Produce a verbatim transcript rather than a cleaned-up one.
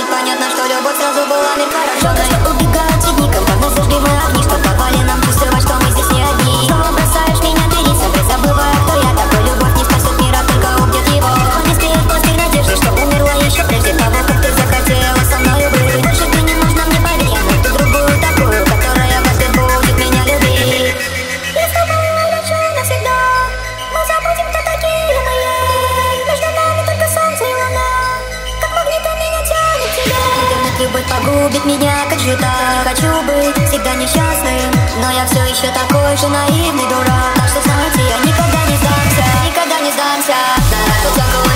понятно, что любовь сразу была мертворожденной. Что убегают те дни, когда вновь зажгли огни, что попали нам чувствовать, что мы здесь не одни. Снова бросаешь меня ты рисом, забывая, кто я такой. Любовь не спасет мира, только убьет его. Не стоит после надежды, что умерла еще прежде того, как ты захотела со мною быть. Больше ты не нужна мне, поверь, я найду другую такую, которая в ответ будет меня любить. Я с тобой улечу навсегда, мы забудем, кто такие мы есть. Между нами только солнце и луна, как магнитом меня тянет тебя. Интернет-любовь погубит меня, как же так? Хочу быть всегда несчастным, но я все еще такой же наивный дурак. Так что знаете, я никогда не сдамся, никогда не сдамся. На эту тягу